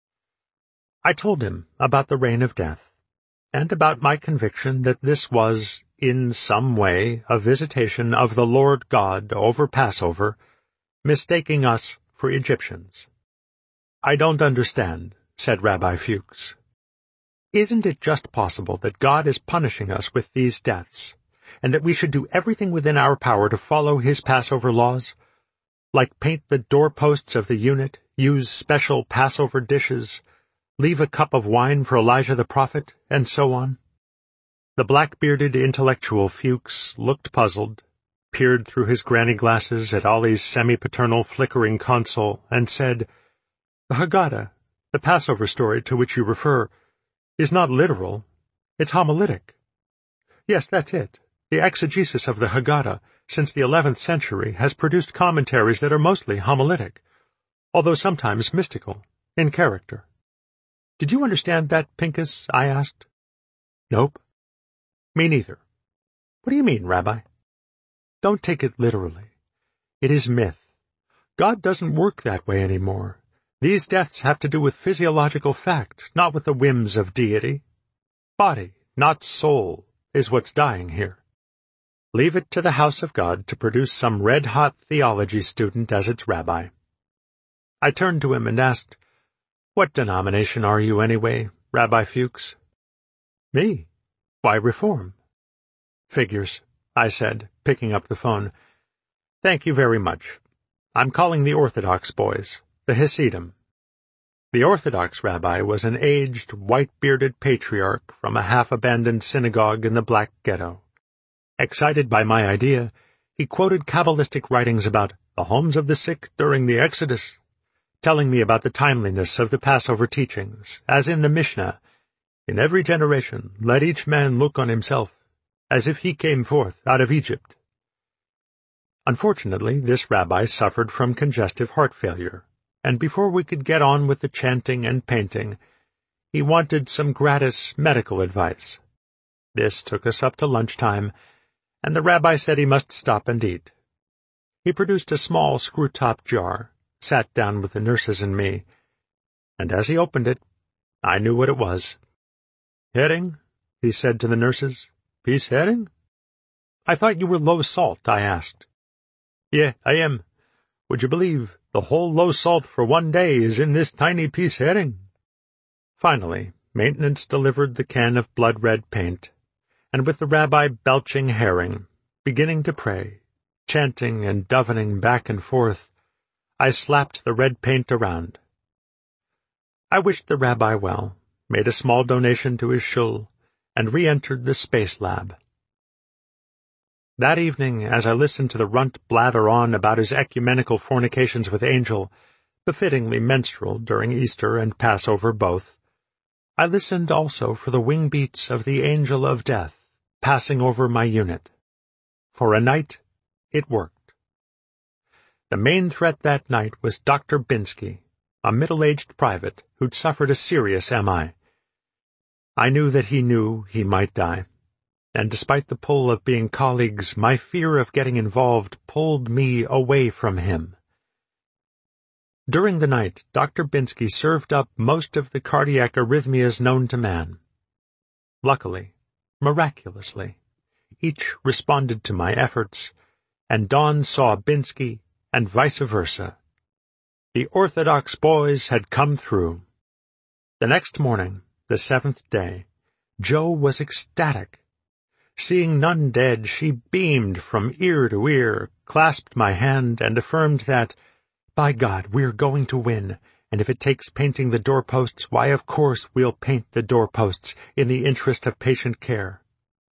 I told him about the reign of death, and about my conviction that this was, in some way, a visitation of the Lord God over Passover, mistaking us for Egyptians. "I don't understand," said Rabbi Fuchs. "Isn't it just possible that God is punishing us with these deaths, and that we should do everything within our power to follow his Passover laws? Like paint the doorposts of the unit, use special Passover dishes, leave a cup of wine for Elijah the prophet, and so on?" The black-bearded intellectual Fuchs looked puzzled, peered through his granny glasses at Ollie's semi-paternal flickering console, and said, "The Haggadah, the Passover story to which you refer, is not literal, it's homiletic. Yes, that's it. The exegesis of the Haggadah, since the eleventh century, has produced commentaries that are mostly homiletic, although sometimes mystical, in character. Did you understand that, Pincus? I asked. Nope. Me neither. What do you mean, Rabbi? Don't take it literally. It is myth. God doesn't work that way anymore. These deaths have to do with physiological fact, not with the whims of deity. Body, not soul, is what's dying here. Leave it to the house of God to produce some red-hot theology student as its rabbi. I turned to him and asked, What denomination are you anyway, Rabbi Fuchs? Me? Why, Reform. Figures, I said, picking up the phone. Thank you very much. I'm calling the Orthodox boys, the Hasidim. The Orthodox rabbi was an aged, white-bearded patriarch from a half-abandoned synagogue in the Black Ghetto. Excited by my idea, he quoted Kabbalistic writings about the homes of the sick during the Exodus, telling me about the timeliness of the Passover teachings, as in the Mishnah, in every generation let each man look on himself, as if he came forth out of Egypt. Unfortunately, this rabbi suffered from congestive heart failure, and before we could get on with the chanting and painting, he wanted some gratis medical advice. This took us up to lunchtime, and the rabbi said he must stop and eat. He produced a small screw-top jar, sat down with the nurses and me, and as he opened it, I knew what it was. "Herring?" he said to the nurses. "Piece herring?" "I thought you were low salt," I asked. "Yeah, I am. Would you believe the whole low salt for one day is in this tiny piece herring?" Finally, maintenance delivered the can of blood-red paint, and with the rabbi belching herring, beginning to pray, chanting and dovening back and forth, I slapped the red paint around. I wished the rabbi well, made a small donation to his shul, and re-entered the space lab. That evening, as I listened to the runt blather on about his ecumenical fornications with Angel, befittingly menstrual during Easter and Passover both, I listened also for the wing beats of the angel of death passing over my unit. For a night, it worked. The main threat that night was Doctor Binsky, a middle-aged private who'd suffered a serious M I. I knew that he knew he might die, and despite the pull of being colleagues, my fear of getting involved pulled me away from him. During the night, Doctor Binsky served up most of the cardiac arrhythmias known to man. Luckily, miraculously, each responded to my efforts, and dawn saw Binsky and vice versa. The Orthodox boys had come through. The next morning, the seventh day, Jo was ecstatic. Seeing none dead, she beamed from ear to ear, clasped my hand, and affirmed that, "By God, we're going to win, and if it takes painting the doorposts, why, of course, we'll paint the doorposts in the interest of patient care."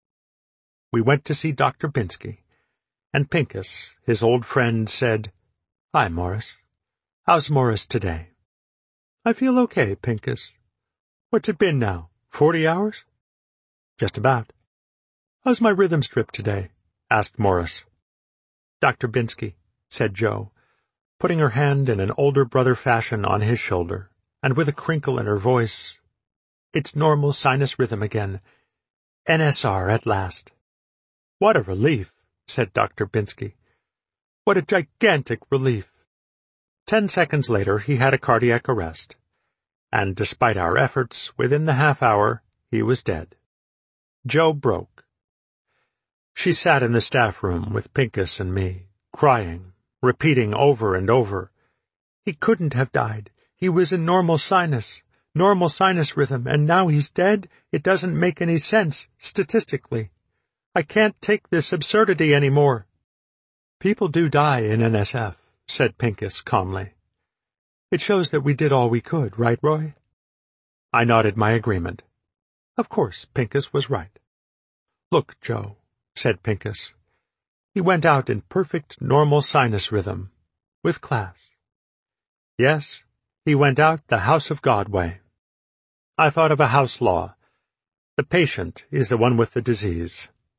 We went to see Doctor Binsky, and Pincus, his old friend, said, "Hi, Morris. How's Morris today?" "I feel okay, Pincus. What's it been now, forty hours?" "Just about." "How's my rhythm strip today?" asked Morris. "Doctor Binsky," said Jo, putting her hand in an older brother fashion on his shoulder, and with a crinkle in her voice, "It's normal sinus rhythm again. N S R at last." "What a relief," said Doctor Binsky. "What a gigantic relief." Ten seconds later he had a cardiac arrest, and despite our efforts, within the half hour, he was dead. Jo broke. She sat in the staff room with Pincus and me, crying, repeating over and over, "He couldn't have died. He was in normal sinus, normal sinus rhythm, and now he's dead? It doesn't make any sense, statistically. I can't take this absurdity any more." "People do die in N S F," said Pincus calmly. "It shows that we did all we could, right, Roy?" I nodded my agreement. Of course, Pincus was right. "Look, Jo," said Pincus. "He went out in perfect normal sinus rhythm, with class. Yes, he went out the house of God way. I thought of a house law. The patient is the one with the disease.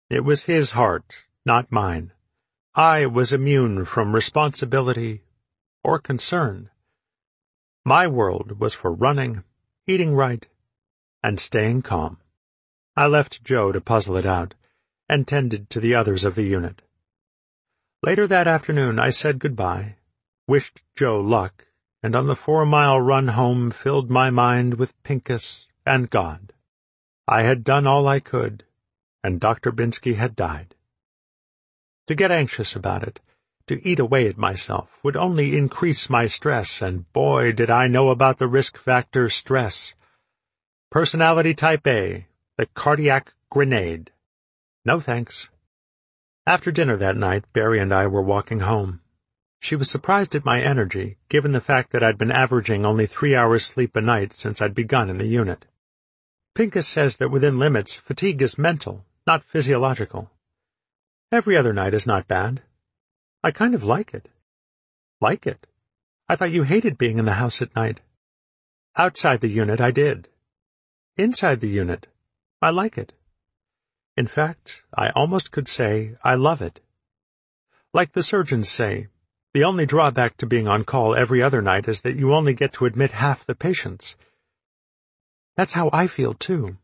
It was his heart, not mine. I was immune from responsibility or concern. My world was for running, eating right, and staying calm. I left Joe to puzzle it out, and tended to the others of the unit. Later that afternoon I said goodbye, wished Joe luck, and on the four-mile run home filled my mind with Pincus and God. I had done all I could, and Doctor Binsky had died. To get anxious about it, to eat away at myself, would only increase my stress, and boy, did I know about the risk factor stress. Personality type A, the cardiac grenade. No thanks. After dinner that night, Barry and I were walking home. She was surprised at my energy, given the fact that I'd been averaging only three hours sleep a night since I'd begun in the unit. Pincus says that within limits, fatigue is mental, not physiological. Every other night is not bad. I kind of like it. Like it? I thought you hated being in the house at night. Outside the unit, I did. Inside the unit, I like it. In fact, I almost could say I love it. Like the surgeons say, the only drawback to being on call every other night is that you only get to admit half the patients. That's how I feel, too.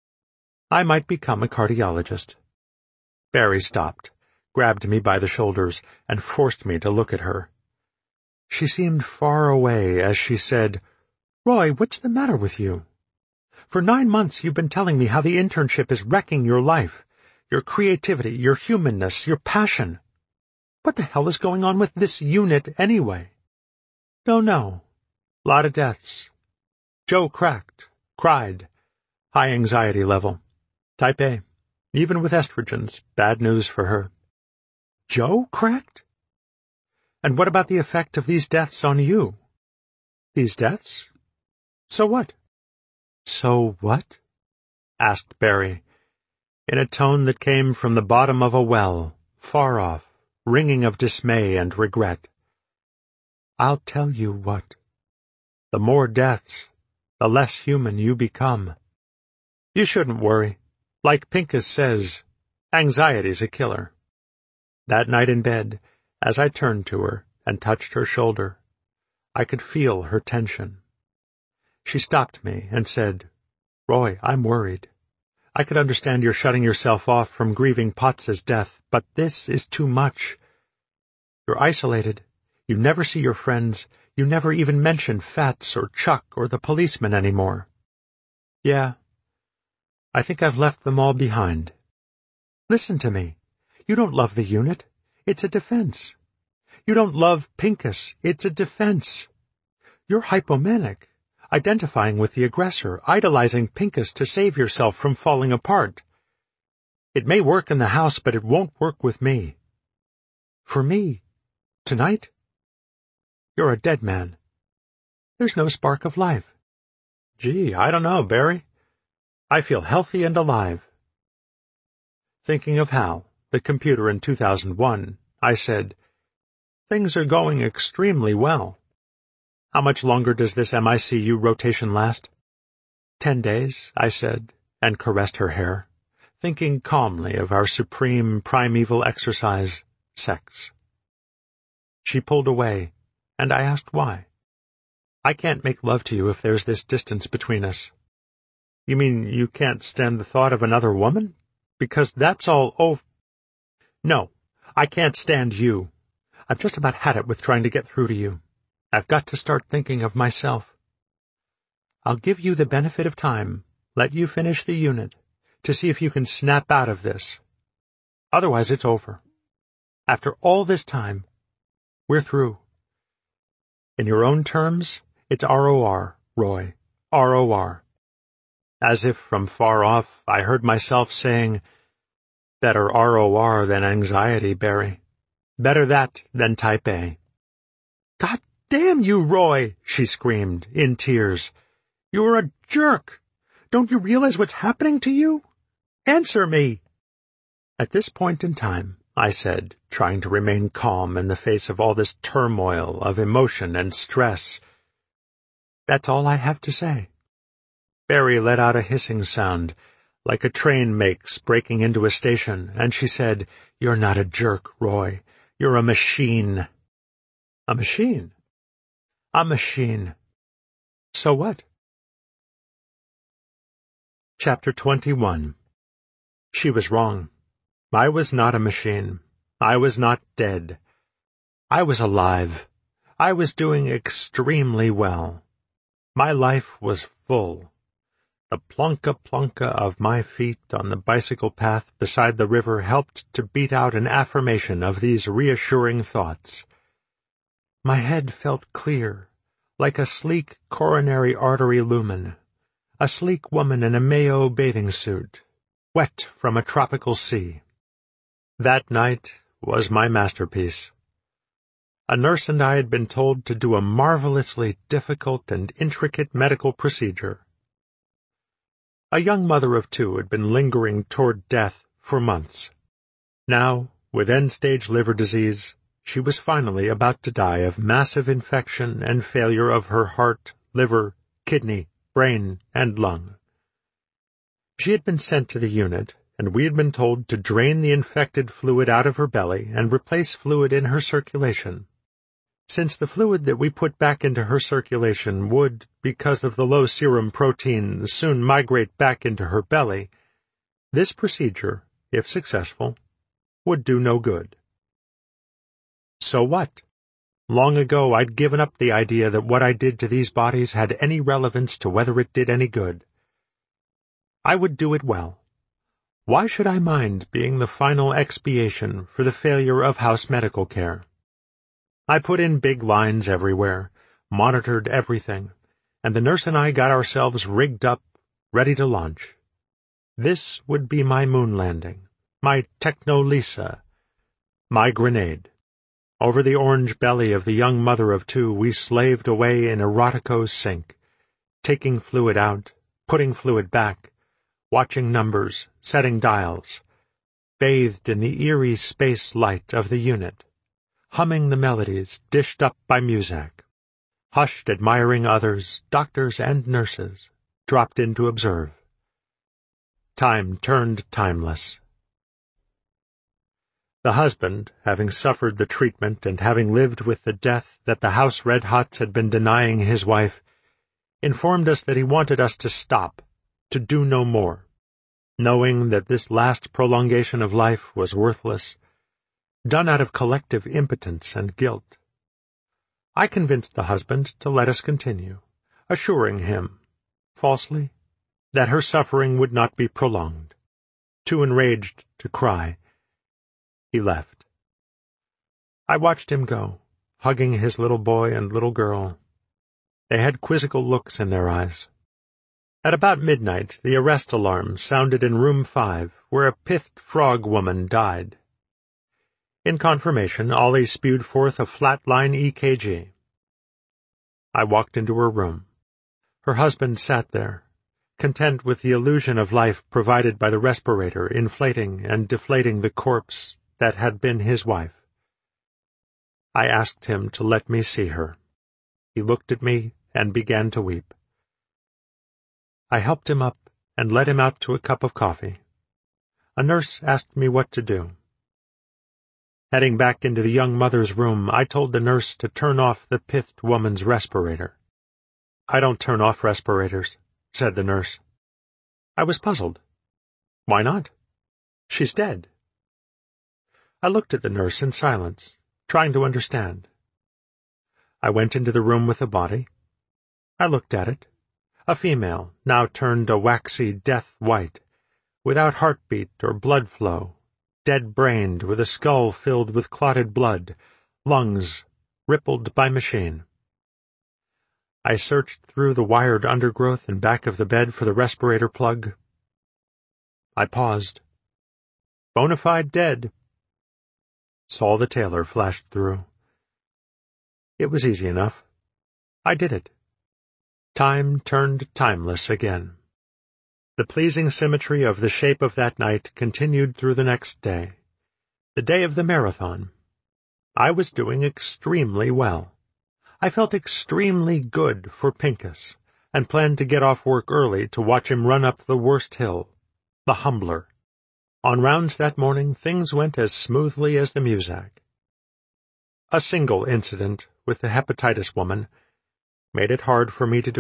I might become a cardiologist. Barry stopped, grabbed me by the shoulders, and forced me to look at her. She seemed far away as she said, "Roy, what's the matter with you? For nine months you've been telling me how the internship is wrecking your life, your creativity, your humanness, your passion. What the hell is going on with this unit anyway?" "Don't know. Lot of deaths." Joe cracked, cried. High anxiety level. Type A. Even with estrogens, bad news for her. Joe cracked? And what about the effect of these deaths on you? These deaths? So what? So what? Asked Barry, in a tone that came from the bottom of a well, far off, ringing of dismay and regret. I'll tell you what. The more deaths, the less human you become. You shouldn't worry. Like Pincus says, anxiety's a killer. That night in bed, as I turned to her and touched her shoulder, I could feel her tension. She stopped me and said, "Roy, I'm worried. I could understand your shutting yourself off from grieving Potts's death, but this is too much. You're isolated. You never see your friends. You never even mention Fats or Chuck or the policeman anymore." Yeah, I think I've left them all behind. Listen to me. You don't love the unit. It's a defense. You don't love Pincus. It's a defense. You're hypomanic, identifying with the aggressor, idolizing Pincus to save yourself from falling apart. It may work in the house, but it won't work with me. For me, tonight, you're a dead man. There's no spark of life. Gee, I don't know, Barry. I feel healthy and alive. Thinking of Hal, the computer in two thousand one, I said, "Things are going extremely well. How much longer does this M I C U rotation last?" Ten days, I said, and caressed her hair, thinking calmly of our supreme primeval exercise, sex. She pulled away, and I asked why. "I can't make love to you if there's this distance between us." "You mean you can't stand the thought of another woman? Because that's all over." "No, I can't stand you. I've just about had it with trying to get through to you. I've got to start thinking of myself. I'll give you the benefit of time, let you finish the unit, to see if you can snap out of this. Otherwise it's over. After all this time, we're through. In your own terms, it's R O R, Roy, R O R. As if from far off I heard myself saying, "Better R O R than anxiety, Barry. Better that than type A." "God damn you, Roy!" she screamed, in tears. "You're a jerk! Don't you realize what's happening to you? Answer me!" At this point in time, I said, trying to remain calm in the face of all this turmoil of emotion and stress, "That's all I have to say." Barry let out a hissing sound, like a train makes breaking into a station, and she said, "You're not a jerk, Roy. You're a machine." A machine? A machine. So what? Chapter twenty-one. She was wrong. I was not a machine. I was not dead. I was alive. I was doing extremely well. My life was full. The plunka-plunka of my feet on the bicycle path beside the river helped to beat out an affirmation of these reassuring thoughts. My head felt clear, like a sleek coronary artery lumen, a sleek woman in a Mayo bathing suit, wet from a tropical sea. That night was my masterpiece. A nurse and I had been told to do a marvelously difficult and intricate medical procedure. A young mother of two had been lingering toward death for months. Now, with end-stage liver disease, she was finally about to die of massive infection and failure of her heart, liver, kidney, brain, and lung. She had been sent to the unit, and we had been told to drain the infected fluid out of her belly and replace fluid in her circulation. Since the fluid that we put back into her circulation would, because of the low serum protein, soon migrate back into her belly, this procedure, if successful, would do no good. So what? Long ago I'd given up the idea that what I did to these bodies had any relevance to whether it did any good. I would do it well. Why should I mind being the final expiation for the failure of house medical care? I put in big lines everywhere, monitored everything, and the nurse and I got ourselves rigged up, ready to launch. This would be my moon landing, my Techno-Lisa, my grenade. Over the orange belly of the young mother of two we slaved away in erotico sync, taking fluid out, putting fluid back, watching numbers, setting dials, bathed in the eerie space light of the unit, humming the melodies dished up by Muzak, hushed admiring others, doctors and nurses, dropped in to observe. Time turned timeless. The husband, having suffered the treatment and having lived with the death that the house red-hots had been denying his wife, informed us that he wanted us to stop, to do no more, knowing that this last prolongation of life was worthless, done out of collective impotence and guilt. I convinced the husband to let us continue, assuring him, falsely, that her suffering would not be prolonged. Too enraged to cry, he left. I watched him go, hugging his little boy and little girl. They had quizzical looks in their eyes. At about midnight, the arrest alarm sounded in room five, where a pithed frog woman died. In confirmation, Ollie spewed forth a flatline E K G. I walked into her room. Her husband sat there, content with the illusion of life provided by the respirator inflating and deflating the corpse that had been his wife. I asked him to let me see her. He looked at me and began to weep. I helped him up and led him out to a cup of coffee. A nurse asked me what to do. Heading back into the young mother's room, I told the nurse to turn off the pithed woman's respirator. "I don't turn off respirators," said the nurse. I was puzzled. "Why not? She's dead." I looked at the nurse in silence, trying to understand. I went into the room with the body. I looked at it. A female, now turned a waxy death white, without heartbeat or blood flow, dead-brained with a skull filled with clotted blood, lungs rippled by machine. I searched through the wired undergrowth and back of the bed for the respirator plug. I paused. Bona fide dead. Saul the tailor flashed through. It was easy enough. I did it. Time turned timeless again. The pleasing symmetry of the shape of that night continued through the next day, the day of the marathon. I was doing extremely well. I felt extremely good for Pincus, and planned to get off work early to watch him run up the worst hill, the humbler. On rounds that morning, things went as smoothly as the muzak. A single incident with the hepatitis woman made it hard for me to do